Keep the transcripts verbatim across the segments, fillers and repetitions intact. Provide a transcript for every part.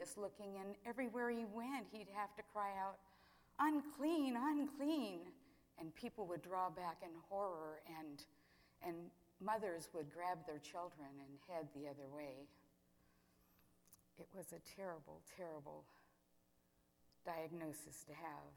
dangerous looking, and everywhere he went, he'd have to cry out, unclean, unclean. And people would draw back in horror, and, and mothers would grab their children and head the other way. It was a terrible, terrible diagnosis to have.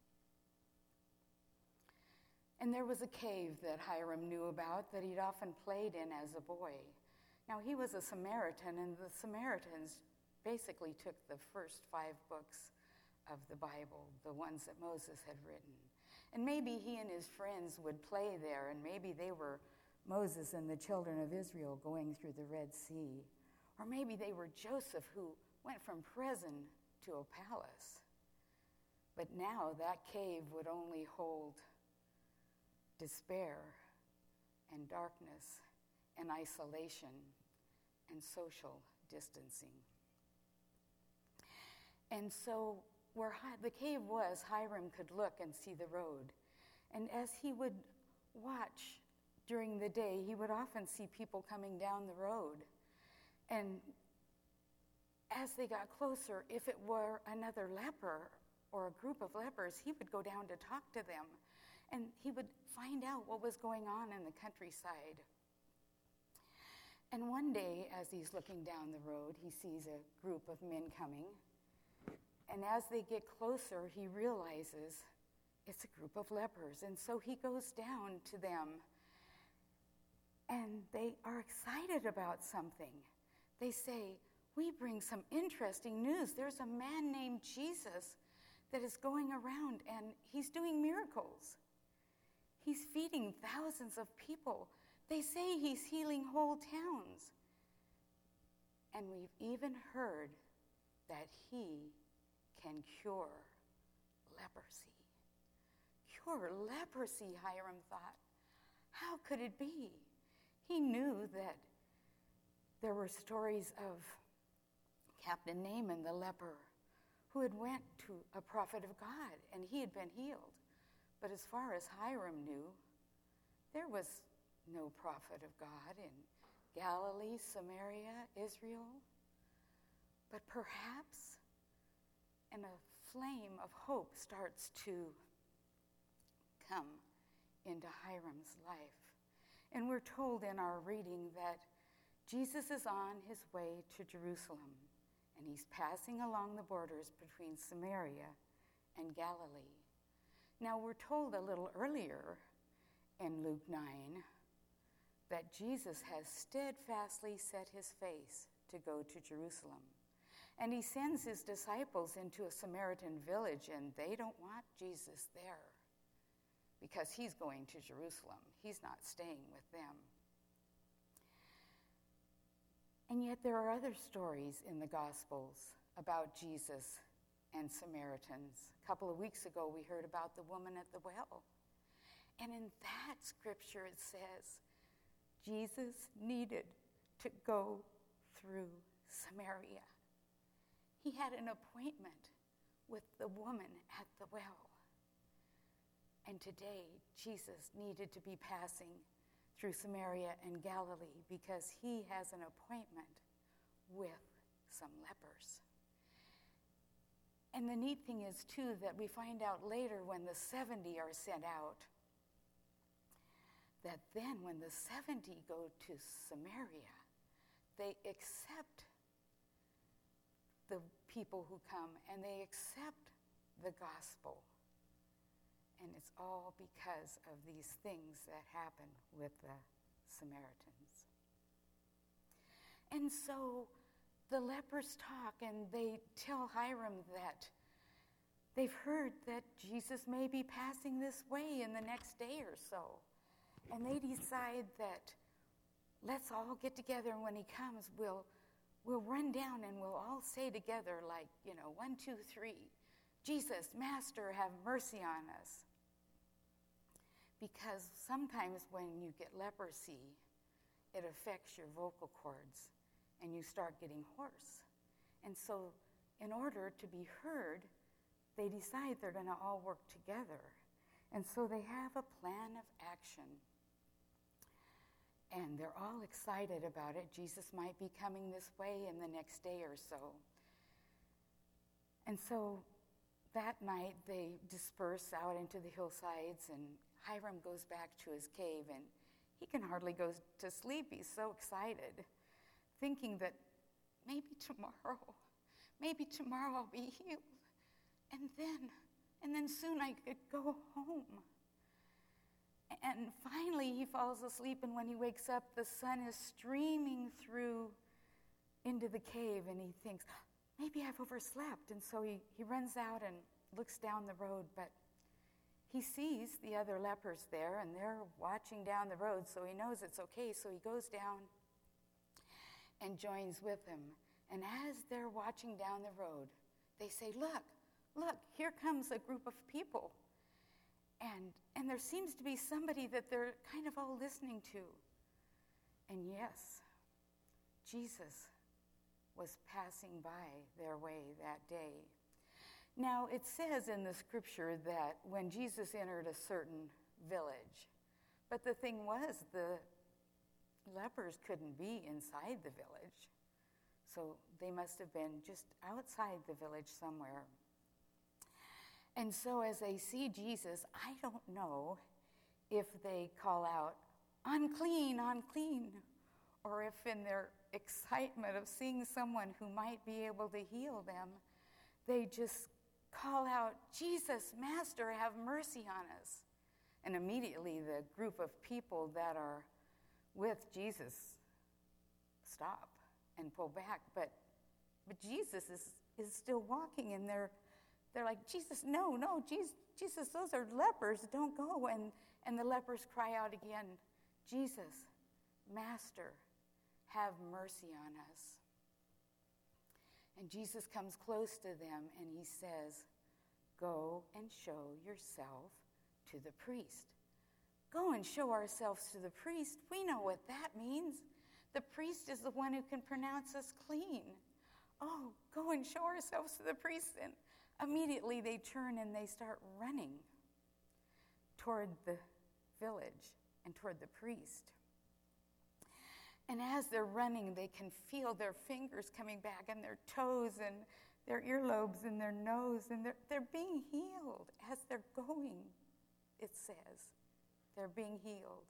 And there was a cave that Hiram knew about that he'd often played in as a boy. Now, he was a Samaritan, and the Samaritans basically took the first five books of the Bible, the ones that Moses had written. And maybe he and his friends would play there, and maybe they were Moses and the children of Israel going through the Red Sea. Or maybe they were Joseph, who went from prison to a palace. But now that cave would only hold despair and darkness and isolation and social distancing. And so where the cave was, Hiram could look and see the road. And as he would watch during the day, he would often see people coming down the road. And as they got closer, if it were another leper or a group of lepers, he would go down to talk to them. And he would find out what was going on in the countryside. And one day, as he's looking down the road, he sees a group of men coming. And as they get closer, he realizes it's a group of lepers. And so he goes down to them, and they are excited about something. They say, we bring some interesting news. There's a man named Jesus that is going around, and he's doing miracles. He's feeding thousands of people. They say he's healing whole towns. And we've even heard that he can cure leprosy. Cure leprosy, Hiram thought. How could it be? He knew that there were stories of Captain Naaman the leper, who had went to a prophet of God, and he had been healed. But as far as Hiram knew, there was no prophet of God in Galilee, Samaria, Israel. But perhaps, and a flame of hope starts to come into Hiram's life. And we're told in our reading that Jesus is on his way to Jerusalem, and he's passing along the borders between Samaria and Galilee. Now, we're told a little earlier in Luke nine that Jesus has steadfastly set his face to go to Jerusalem. And he sends his disciples into a Samaritan village, and they don't want Jesus there because he's going to Jerusalem. He's not staying with them. And yet there are other stories in the Gospels about Jesus and Samaritans. A couple of weeks ago, we heard about the woman at the well. And in that scripture, it says, Jesus needed to go through Samaria. He had an appointment with the woman at the well. And today, Jesus needed to be passing through Samaria and Galilee because he has an appointment with some lepers. And the neat thing is, too, that we find out later when the seventy are sent out, that then when the seventy go to Samaria, they accept the people who come, and they accept the gospel. And it's all because of these things that happen with the Samaritans. And so the lepers talk, and they tell Hiram that they've heard that Jesus may be passing this way in the next day or so. And they decide that let's all get together, and when he comes, we'll we'll run down and we'll all say together, like, you know, one, two, three, Jesus, Master, have mercy on us. Because sometimes when you get leprosy, it affects your vocal cords, and you start getting hoarse. And so in order to be heard, they decide they're going to all work together. And so they have a plan of action. And they're all excited about it. Jesus might be coming this way in the next day or so. And so that night they disperse out into the hillsides, and Hiram goes back to his cave, and he can hardly go to sleep. He's so excited, thinking that maybe tomorrow, maybe tomorrow I'll be healed. And then, and then soon I could go home. And finally he falls asleep, and when he wakes up, the sun is streaming through into the cave, and he thinks, maybe I've overslept. And so he, he runs out and looks down the road, but he sees the other lepers there, and they're watching down the road, so he knows it's okay. So he goes down and joins with them. And as they're watching down the road, they say, look, look, here comes a group of people. And, and there seems to be somebody that they're kind of all listening to. And yes, Jesus was passing by their way that day. Now, it says in the scripture that when Jesus entered a certain village, but the thing was, the lepers couldn't be inside the village, so they must have been just outside the village somewhere. And so as they see Jesus, I don't know if they call out, unclean, unclean, or if in their excitement of seeing someone who might be able to heal them, they just call out, Jesus, Master, have mercy on us. And immediately the group of people that are with Jesus stop and pull back. But but Jesus is, is still walking, and they're they're like, Jesus, no, no, Jesus, Jesus, those are lepers, don't go. And, and the lepers cry out again, Jesus, Master, have mercy on us. And Jesus comes close to them, and he says, go and show yourself to the priest. Go and show ourselves to the priest. We know what that means. The priest is the one who can pronounce us clean. Oh, go and show ourselves to the priest. And immediately they turn and they start running toward the village and toward the priest. And as they're running, they can feel their fingers coming back, and their toes and their earlobes and their nose, and they're, they're being healed as they're going, it says. They're being healed.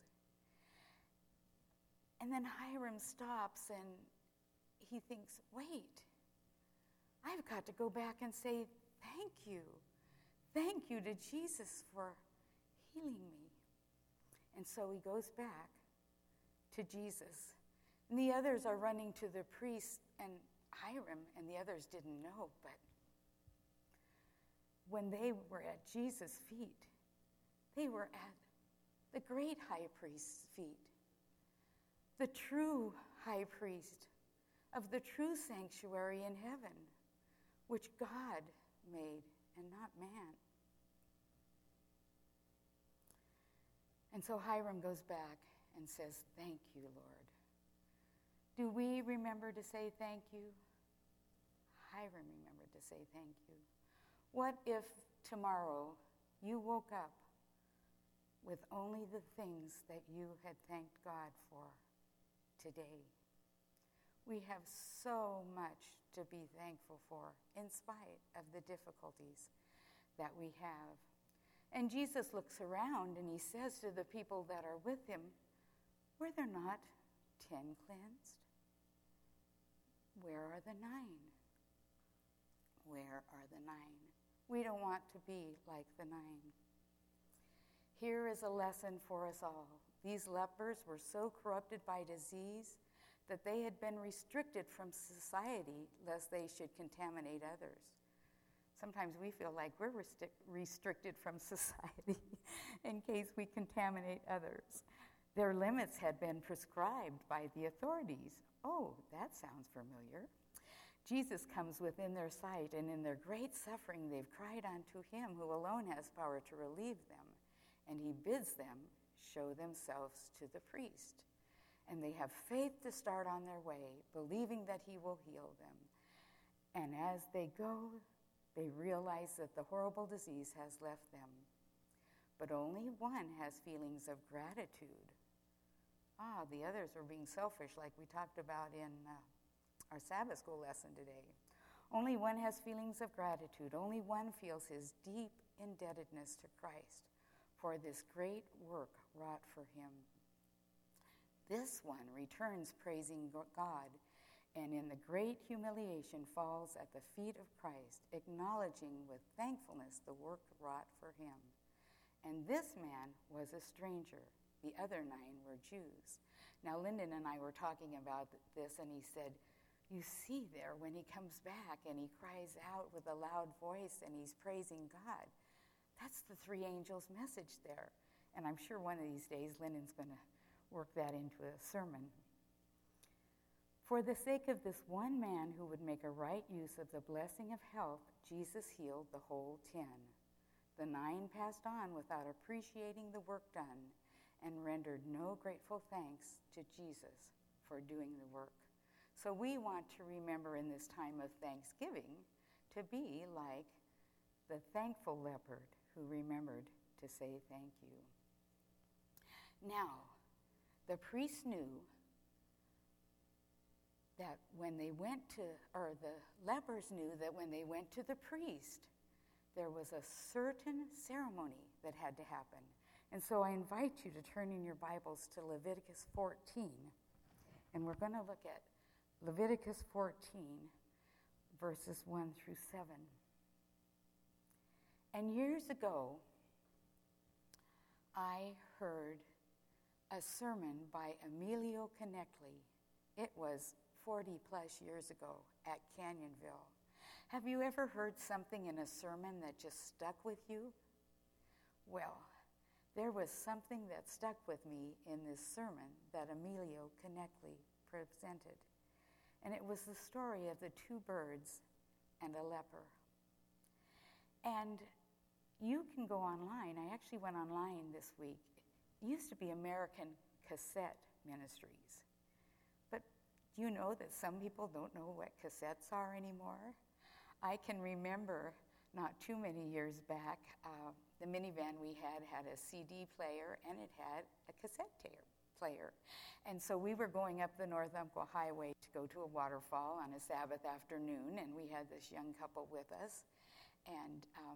And then Hiram stops, and he thinks, wait, I've got to go back and say thank you. Thank you to Jesus for healing me. And so he goes back to Jesus. And the others are running to the priest and Hiram, and the others didn't know, but when they were at Jesus' feet, they were at the great high priest's feet, the true high priest of the true sanctuary in heaven, which God made and not man. And so Hiram goes back and says, thank you, Lord. Do we remember to say thank you? Hiram remembered to say thank you. What if tomorrow you woke up with only the things that you had thanked God for today? We have so much to be thankful for in spite of the difficulties that we have. And Jesus looks around and he says to the people that are with him, were there not ten cleansed? Where are the nine? Where are the nine? We don't want to be like the nine. Here is a lesson for us all. These lepers were so corrupted by disease that they had been restricted from society lest they should contaminate others. Sometimes we feel like we're restric- restricted from society in case we contaminate others. Their limits had been prescribed by the authorities. Oh, that sounds familiar. Jesus comes within their sight, and in their great suffering, they've cried unto him who alone has power to relieve them. And he bids them show themselves to the priest. And they have faith to start on their way, believing that he will heal them. And as they go, they realize that the horrible disease has left them. But only one has feelings of gratitude. Ah, the others are being selfish, like we talked about in uh, our Sabbath school lesson today. Only one has feelings of gratitude. Only one feels his deep indebtedness to Christ for this great work wrought for him. This one returns praising God, and in the great humiliation falls at the feet of Christ, acknowledging with thankfulness the work wrought for him. And this man was a stranger. The other nine were Jews. Now, Lyndon and I were talking about this, and he said, you see there when he comes back and he cries out with a loud voice and he's praising God. That's the three angels' message there. And I'm sure one of these days Lyndon's going to work that into a sermon. For the sake of this one man who would make a right use of the blessing of health, Jesus healed the whole ten. The nine passed on without appreciating the work done and rendered no grateful thanks to Jesus for doing the work. So we want to remember in this time of Thanksgiving to be like the thankful leopard who remembered to say thank you. Now, the priests knew that when they went to, or the lepers knew that when they went to the priest, there was a certain ceremony that had to happen. And so I invite you to turn in your Bibles to Leviticus fourteen, and we're going to look at Leviticus fourteen, verses one through seven. And years ago, I heard a sermon by Emilio Connectly. It was forty plus years ago at Canyonville. Have you ever heard something in a sermon that just stuck with you? Well, there was something that stuck with me in this sermon that Emilio Connectly presented. And it was the story of the two birds and a leper. And you can go online. I actually went online this week. It used to be American Cassette Ministries. But do you know that some people don't know what cassettes are anymore? I can remember not too many years back, uh, the minivan we had had a C D player and it had a cassette tape player. And so we were going up the North Umpqua Highway to go to a waterfall on a Sabbath afternoon, and we had this young couple with us. And um,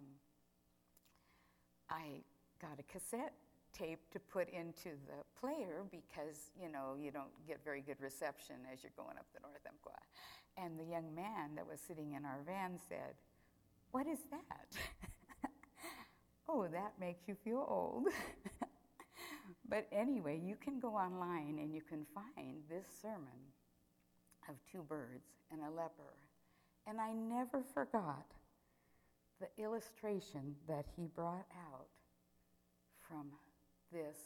I got a cassette tape to put into the player because, you know, you don't get very good reception as you're going up the North Umpqua. And the young man that was sitting in our van said, "What is that?" Oh, that makes you feel old. But anyway, you can go online and you can find this sermon of two birds and a leper. And I never forgot the illustration that he brought out from this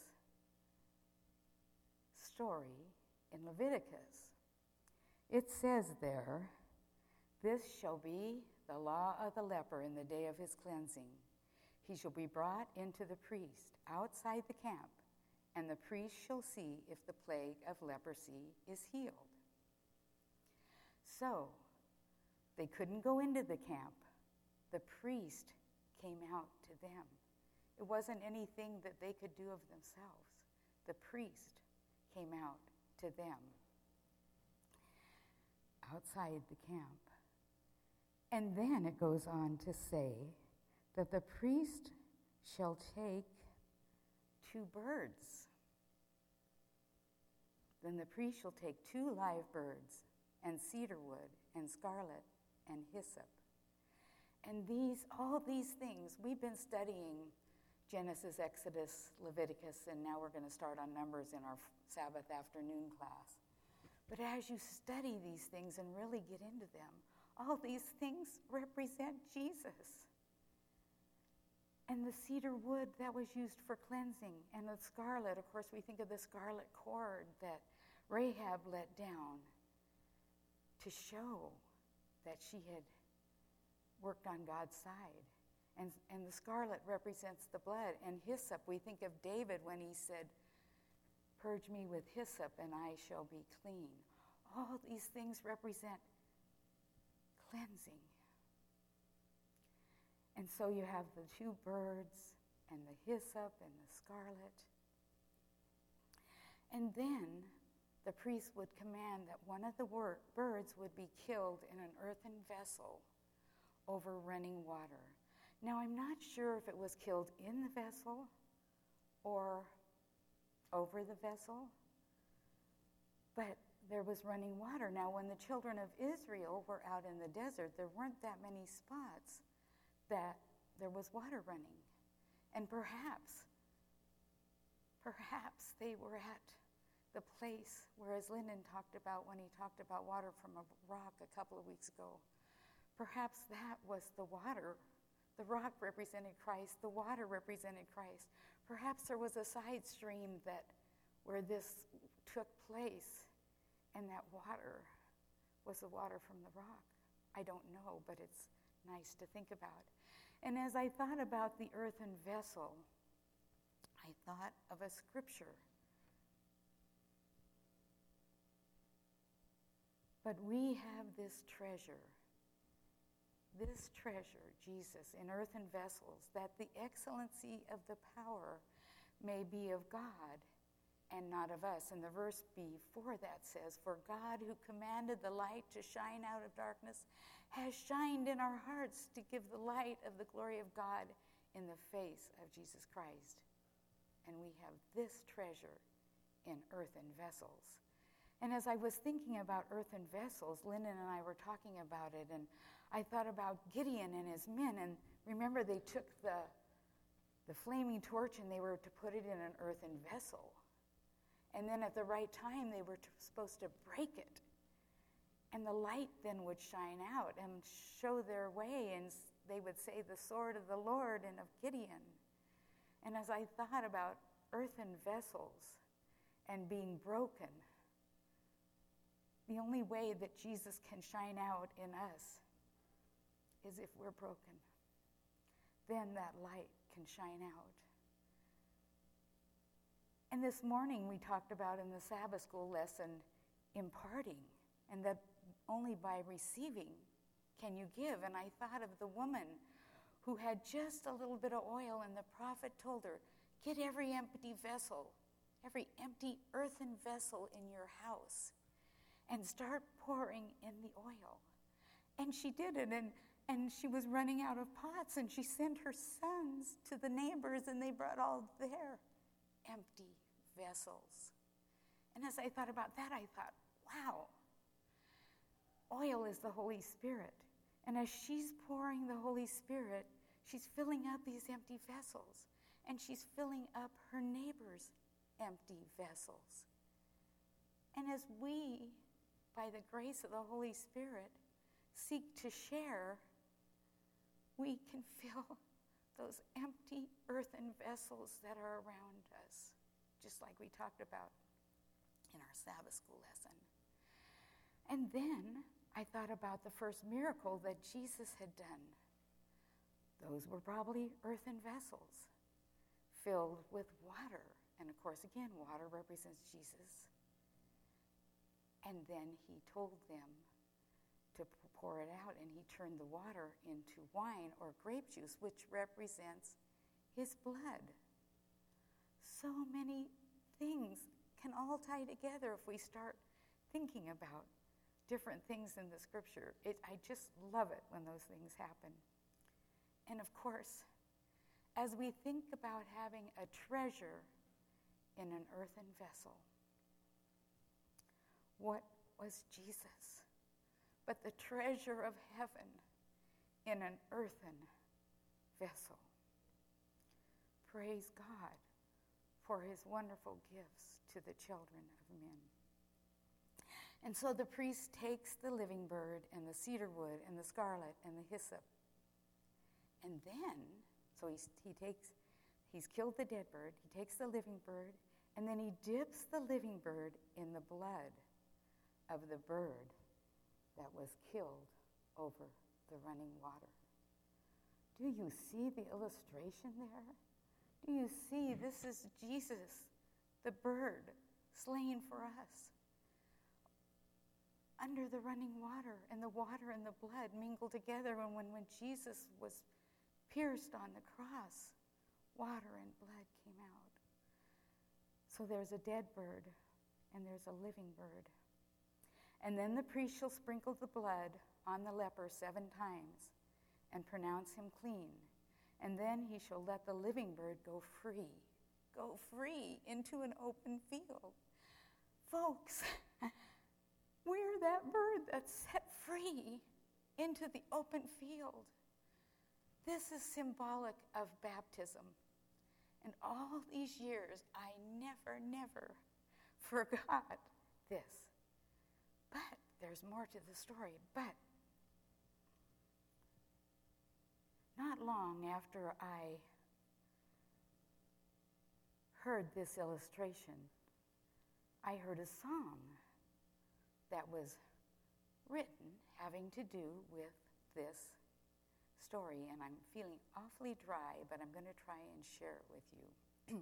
story in Leviticus. It says there, "This shall be the law of the leper in the day of his cleansing. He shall be brought into the priest outside the camp, and the priest shall see if the plague of leprosy is healed." So, they couldn't go into the camp. The priest came out to them. It wasn't anything that they could do of themselves. The priest came out to them outside the camp. And then it goes on to say that the priest shall take two birds. Then the priest shall take two live birds and cedar wood and scarlet and hyssop. And these, all these things, we've been studying Genesis, Exodus, Leviticus, and now we're going to start on Numbers in our Sabbath afternoon class. But as you study these things and really get into them, all these things represent Jesus. And the cedar wood that was used for cleansing, and the scarlet, of course, we think of the scarlet cord that Rahab let down to show that she had worked on God's side. And, and the scarlet represents the blood. And hyssop, we think of David when he said, "Purge me with hyssop and I shall be clean." All these things represent cleansing. And so you have the two birds and the hyssop and the scarlet. And then the priest would command that one of the wor- birds would be killed in an earthen vessel over running water. Now, I'm not sure if it was killed in the vessel or over the vessel, but there was running water. Now, when the children of Israel were out in the desert, there weren't that many spots that there was water running. And perhaps, perhaps they were at the place where, as Lyndon talked about when he talked about water from a rock a couple of weeks ago, perhaps that was the water. The rock represented Christ. The water represented Christ. Perhaps there was a side stream that where this took place, and that water was the water from the rock. I don't know, but it's nice to think about. And as I thought about the earthen vessel, I thought of a scripture. But we have this treasure, this treasure, Jesus, in earthen vessels, that the excellency of the power may be of God and not of us. And the verse before that says, "For God, who commanded the light to shine out of darkness, has shined in our hearts to give the light of the glory of God in the face of Jesus Christ." And we have this treasure in earthen vessels. And as I was thinking about earthen vessels, Lyndon and I were talking about it, and I thought about Gideon and his men. And remember, they took the, the flaming torch and they were to put it in an earthen vessel. And then at the right time, they were to, supposed to break it. And the light then would shine out and show their way, and they would say, "The sword of the Lord and of Gideon." And as I thought about earthen vessels and being broken, the only way that Jesus can shine out in us is if we're broken. Then that light can shine out. And this morning we talked about in the Sabbath school lesson imparting, and that only by receiving can you give. And I thought of the woman who had just a little bit of oil, and the prophet told her, "Get every empty vessel, every empty earthen vessel in your house, and start pouring in the oil." And she did it, and, and she was running out of pots, and she sent her sons to the neighbors, and they brought all their empty vessels. And as I thought about that, I thought, wow, oil is the Holy Spirit. And as she's pouring the Holy Spirit, she's filling up these empty vessels, and she's filling up her neighbors' empty vessels. And as we, by the grace of the Holy Spirit, seek to share, we can fill those empty earthen vessels that are around us, just like we talked about in our Sabbath school lesson. And then I thought about the first miracle that Jesus had done. Those were probably earthen vessels filled with water. And of course, again, water represents Jesus. And then he told them to pour it out, and he turned the water into wine or grape juice, which represents his blood. So many things can all tie together if we start thinking about different things in the scripture. It, I just love it when those things happen. And of course, as we think about having a treasure in an earthen vessel, what was Jesus but the treasure of heaven in an earthen vessel? Praise God for his wonderful gifts to the children of men. And so the priest takes the living bird and the cedar wood and the scarlet and the hyssop. And then, so he's, he takes, he's killed the dead bird, he takes the living bird, and then he dips the living bird in the blood of the bird that was killed over the running water. Do you see the illustration there? Do you see this is Jesus, the bird, slain for us? Under the running water, and the water and the blood mingled together, and when, when Jesus was pierced on the cross, water and blood came out. So there's a dead bird and there's a living bird. And then the priest shall sprinkle the blood on the leper seven times and pronounce him clean. And then he shall let the living bird go free, go free into an open field. Folks, we're that bird that's set free into the open field. This is symbolic of baptism. And all these years, I never, never forgot this. But there's more to the story. But not long after I heard this illustration, I heard a song that was written having to do with this story. And I'm feeling awfully dry, but I'm going to try and share it with you.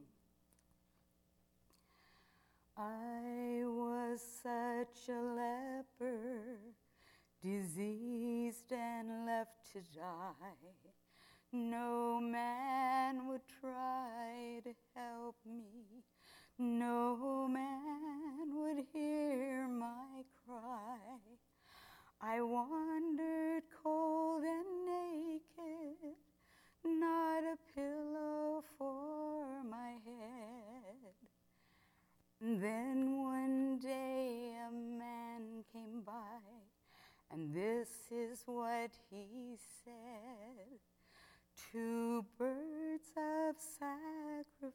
I was such a leper, diseased and left to die. No man would try to help me. No man would hear my cry. I wandered cold and naked, not a pillow for my head. Then one day a man came by, and this is what he said. Two birds of sacrifice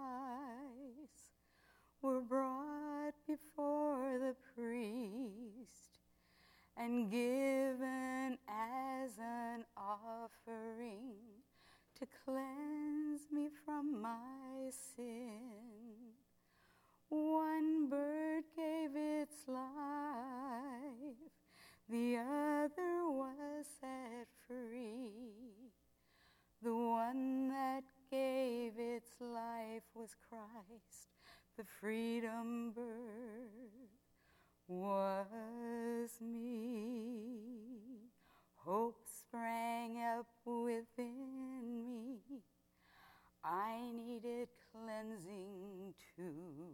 were brought before the priest and given as an offering to cleanse me from my sin. One bird gave its life, the other was set free. The one that gave its life was Christ, the freedom bird was me. Hope sprang up within me. I needed cleansing too.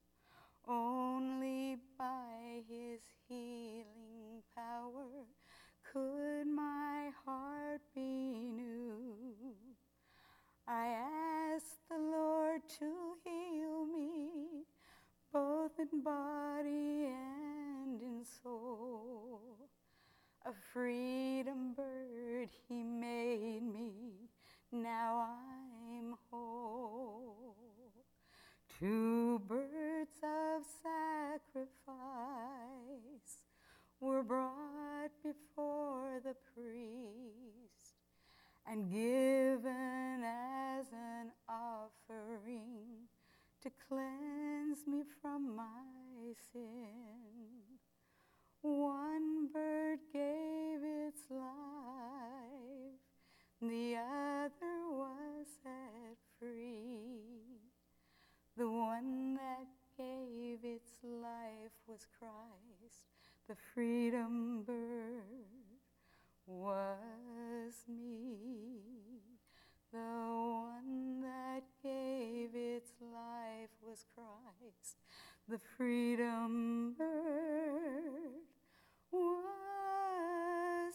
Only by his healing power could my heart be new. I asked the Lord to heal me, both in body and in soul. A freedom bird he made me, now I'm whole. Two birds of sacrifice were brought before the priest and given as an offering to cleanse me from my sin. One bird gave its life, the other was set free. The one that gave its life was Christ, the freedom bird was me. The one that gave its life was Christ, the freedom bird was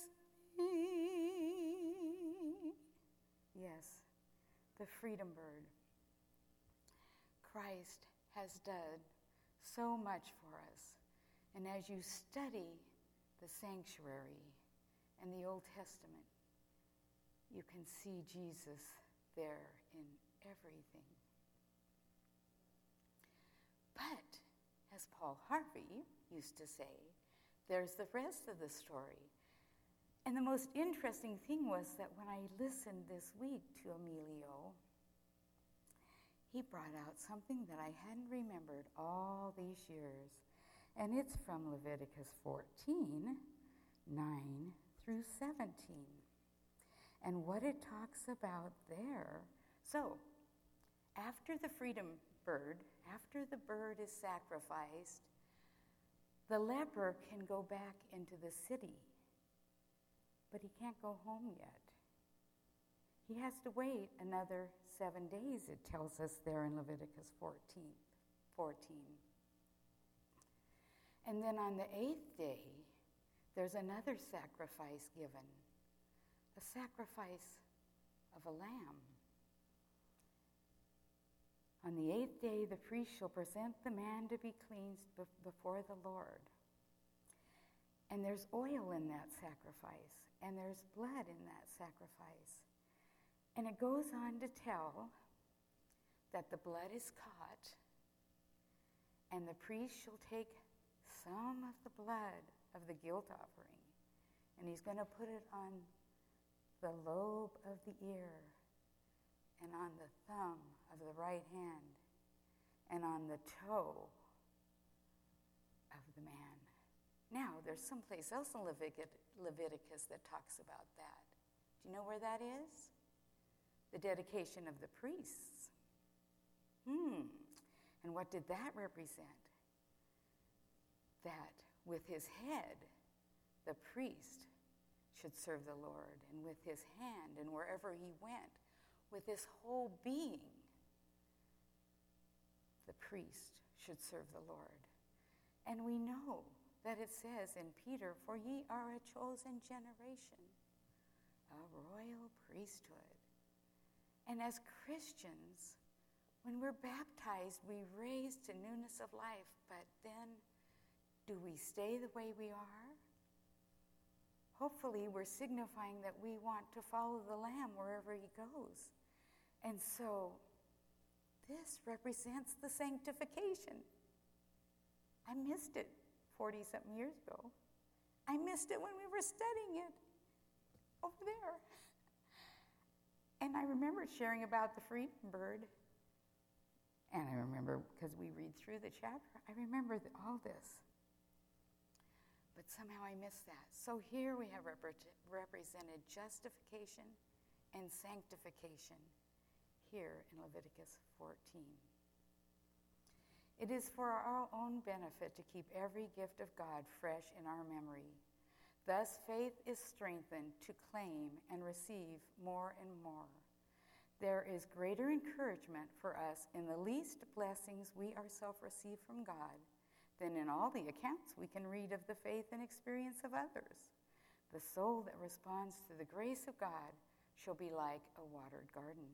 me. Yes, the freedom bird. Christ has done so much for us. And as you study the sanctuary and the Old Testament, you can see Jesus there in everything. But, as Paul Harvey used to say, there's the rest of the story. And the most interesting thing was that when I listened this week to Emilio, he brought out something that I hadn't remembered all these years. And it's from Leviticus fourteen, nine through seventeen. And what it talks about there. So, after the freedom bird, after the bird is sacrificed, the leper can go back into the city. But he can't go home yet. He has to wait another seven days, it tells us there in Leviticus fourteen. fourteen. And then on the eighth day, there's another sacrifice given, a sacrifice of a lamb. On the eighth day, the priest shall present the man to be cleansed before the Lord. And there's oil in that sacrifice, and there's blood in that sacrifice. And it goes on to tell that the blood is caught, and the priest shall take some of the blood of the guilt offering, and he's going to put it on the lobe of the ear, and on the thumb of the right hand, and on the toe of the man. Now, there's someplace else in Levit- Leviticus that talks about that. Do you know where that is? The dedication of the priests. Hmm. And what did that represent? That with his head, the priest should serve the Lord, and with his hand, and wherever he went, with his whole being, the priest should serve the Lord. And we know that it says in Peter, "For ye are a chosen generation, a royal priesthood." And as Christians, when we're baptized, we raise to newness of life, but then do we stay the way we are? Hopefully, we're signifying that we want to follow the Lamb wherever he goes. And so, this represents the sanctification. I missed it forty-something years ago. I missed it when we were studying it over there. And I remember sharing about the freedom bird. And I remember, because we read through the chapter, I remember the, all this. But somehow I missed that. So here we have repre- represented justification and sanctification here in Leviticus fourteen. It is for our own benefit to keep every gift of God fresh in our memory. Thus, faith is strengthened to claim and receive more and more. There is greater encouragement for us in the least blessings we ourselves receive from God than in all the accounts we can read of the faith and experience of others. The soul that responds to the grace of God shall be like a watered garden.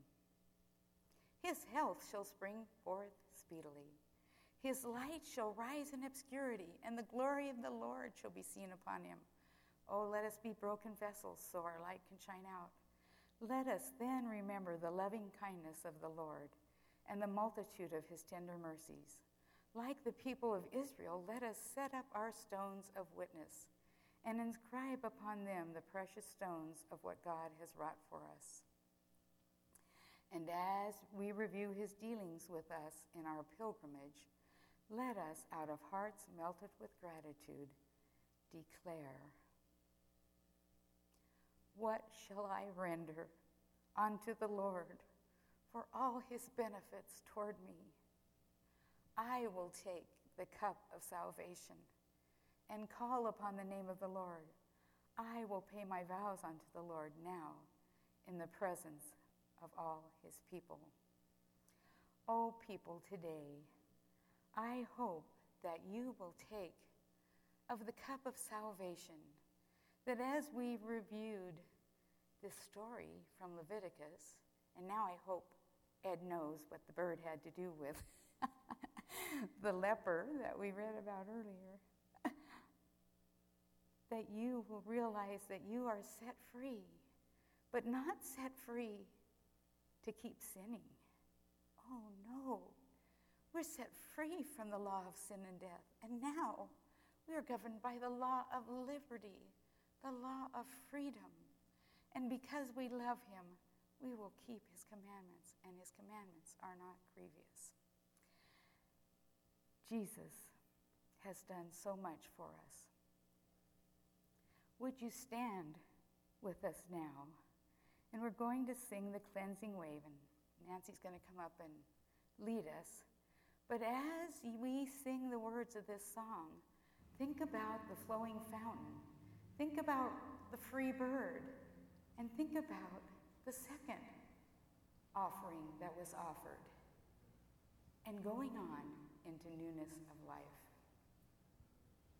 His health shall spring forth speedily. His light shall rise in obscurity, and the glory of the Lord shall be seen upon him. Oh, let us be broken vessels so our light can shine out. Let us then remember the loving kindness of the Lord and the multitude of his tender mercies. Like the people of Israel, let us set up our stones of witness and inscribe upon them the precious stones of what God has wrought for us. And as we review his dealings with us in our pilgrimage, let us, out of hearts melted with gratitude, declare, "What shall I render unto the Lord for all his benefits toward me? I will take the cup of salvation and call upon the name of the Lord. I will pay my vows unto the Lord now in the presence of all his people." O people today, I hope that you will take of the cup of salvation, that as we reviewed this story from Leviticus, and now I hope Ed knows what the bird had to do with the leper that we read about earlier, that you will realize that you are set free, but not set free to keep sinning. Oh no, we're set free from the law of sin and death, and now we are governed by the law of liberty, the law of freedom. And because we love him, we will keep his commandments, and his commandments are not grievous. Jesus has done so much for us. Would you stand with us now? And we're going to sing the cleansing wave, and Nancy's going to come up and lead us. But as we sing the words of this song, think about the flowing fountain. Think about the free bird. And think about the second offering that was offered. And going on into newness of life.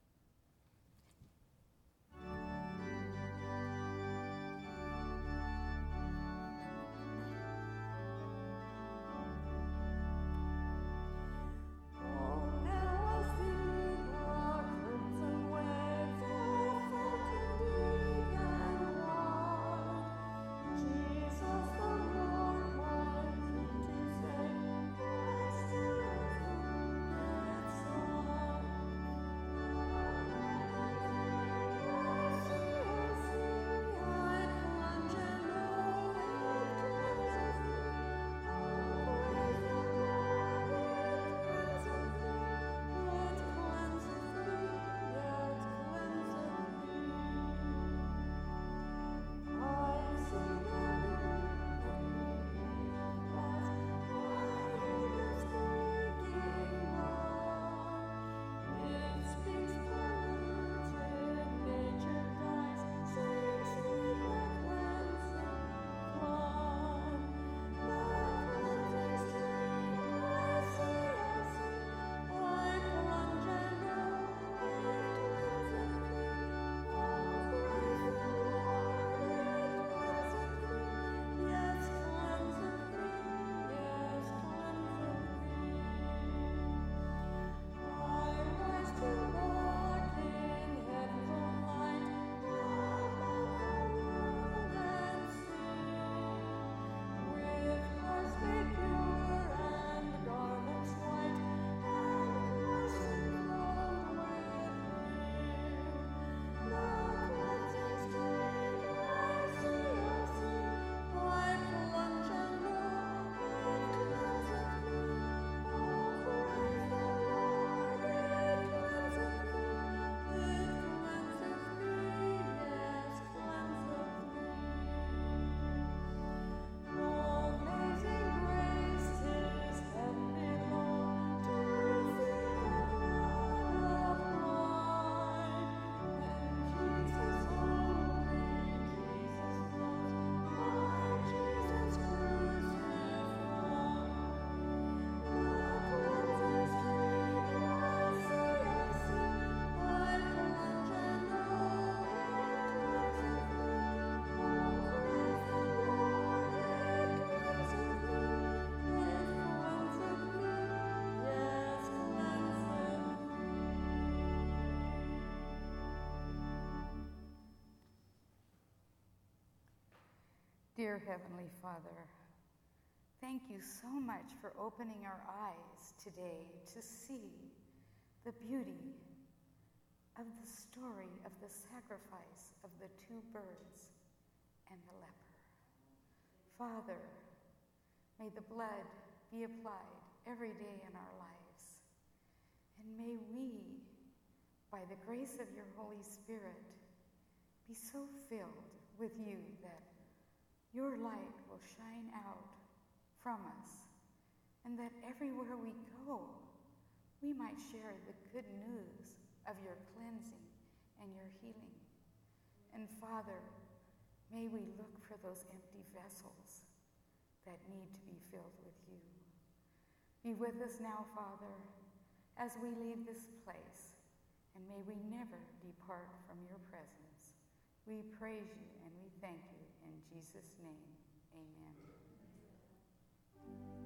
Dear Heavenly Father, thank you so much for opening our eyes today to see the beauty of the story of the sacrifice of the two birds and the leper. Father, may the blood be applied every day in our lives, and may we, by the grace of your Holy Spirit, be so filled with you that your light will shine out from us, and that everywhere we go, we might share the good news of your cleansing and your healing. And Father, may we look for those empty vessels that need to be filled with you. Be with us now, Father, as we leave this place, and may we never depart from your presence. We praise you and we thank you. In Jesus' name, amen.